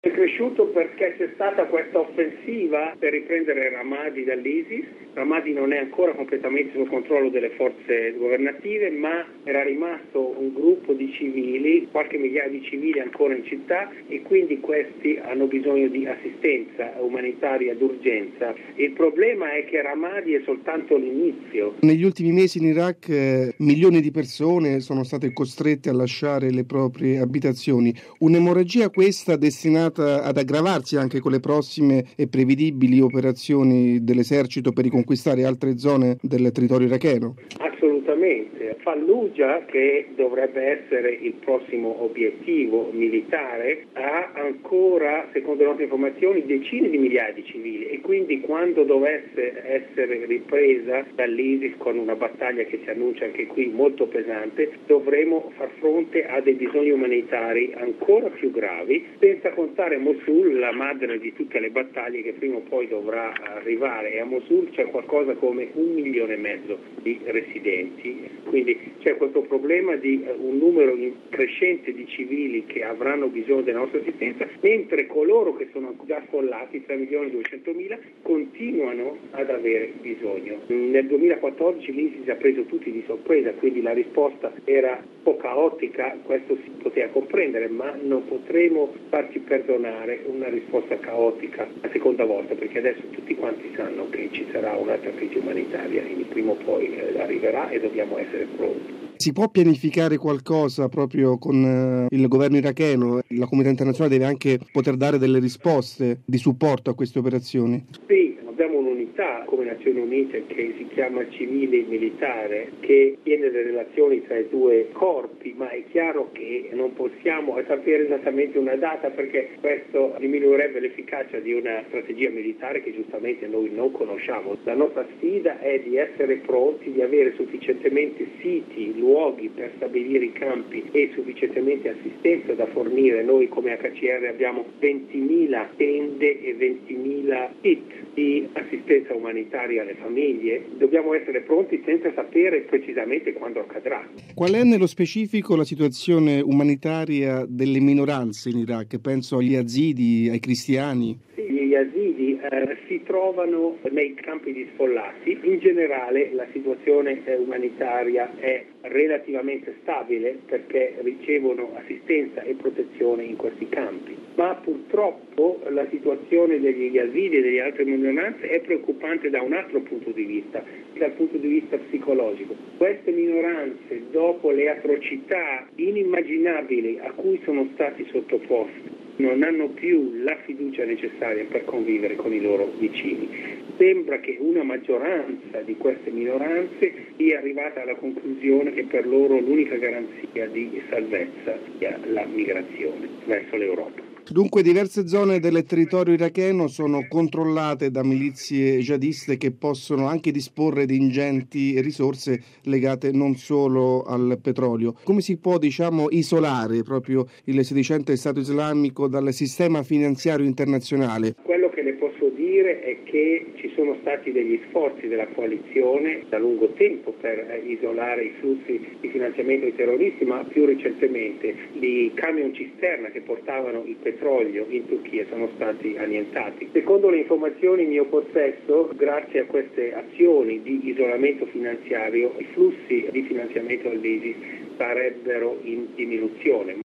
È cresciuto perché c'è stata questa offensiva per riprendere Ramadi dall'ISIS. Ramadi non è ancora completamente sotto controllo delle forze governative, ma era rimasto un gruppo di civili, qualche migliaia di civili ancora in città, e quindi questi hanno bisogno di assistenza umanitaria d'urgenza. Il problema è che Ramadi è soltanto l'inizio. Negli ultimi mesi in Iraq milioni di persone sono state costrette a lasciare le proprie abitazioni. Un'emorragia questa destinata ad aggravarsi anche con le prossime e prevedibili operazioni dell'esercito per riconquistare altre zone del territorio iracheno? Assolutamente. Fallujah, che dovrebbe essere il prossimo obiettivo militare, ha ancora, secondo le nostre informazioni, decine di migliaia di civili, e quindi quando dovesse essere ripresa dall'ISIS con una battaglia che si annuncia anche qui molto pesante, dovremo far fronte a dei bisogni umanitari ancora più gravi, senza contare Mosul, la madre di tutte le battaglie che prima o poi dovrà arrivare, e a Mosul c'è qualcosa come 1,5 milioni di residenti, quindi c'è questo problema di un numero crescente di civili che avranno bisogno della nostra assistenza, mentre coloro che sono già sfollati, 3.200.000, continuano ad avere bisogno. Nel 2014 l'ISIS ha preso tutti di sorpresa, quindi la risposta era un po' caotica, questo si poteva comprendere, ma non potremo farci perdonare una risposta caotica la seconda volta, perché adesso tutti quanti sanno che ci sarà un'altra crisi umanitaria, quindi prima o poi arriverà e dobbiamo essere pronti. Si può pianificare qualcosa proprio con il governo iracheno? La comunità internazionale deve anche poter dare delle risposte di supporto a queste operazioni? Sì, abbiamo un'unità come Nazioni Unite che si chiama civile militare, che tiene le relazioni tra i due corpi, ma è chiaro che non possiamo sapere esattamente una data, perché questo diminuirebbe l'efficacia di una strategia militare che giustamente noi non conosciamo. La nostra sfida è di essere pronti, di avere sufficientemente siti, luoghi per stabilire i campi e sufficientemente assistenza da fornire. Noi come HCR abbiamo 20.000 tende e 20.000 kit di assistenza umanitaria alle famiglie. Dobbiamo essere pronti senza sapere precisamente quando accadrà. Qual è nello specifico la situazione umanitaria delle minoranze in Iraq? Penso agli yazidi, ai cristiani. Gli yazidi si trovano nei campi di sfollati. In generale la situazione umanitaria è relativamente stabile perché ricevono assistenza e protezione in questi campi, ma purtroppo la situazione degli yazidi e delle altre minoranze è preoccupante da un altro punto di vista, dal punto di vista psicologico. Queste minoranze, dopo le atrocità inimmaginabili a cui sono stati sottoposti, non hanno più la fiducia necessaria per convivere con i loro vicini. Sembra che una maggioranza di queste minoranze sia arrivata alla conclusione che per loro l'unica garanzia di salvezza sia la migrazione verso l'Europa. Dunque diverse zone del territorio iracheno sono controllate da milizie jihadiste che possono anche disporre di ingenti risorse legate non solo al petrolio. Come si può, isolare proprio il sedicente Stato islamico dal sistema finanziario internazionale? Quello che le posso dire è che ci sono stati degli sforzi della coalizione da lungo tempo per isolare i flussi di finanziamento ai terroristi, ma più recentemente i camion cisterna che portavano il petrolio in Turchia sono stati annientati. Secondo le informazioni in mio possesso, grazie a queste azioni di isolamento finanziario, i flussi di finanziamento all'ISIS sarebbero in diminuzione.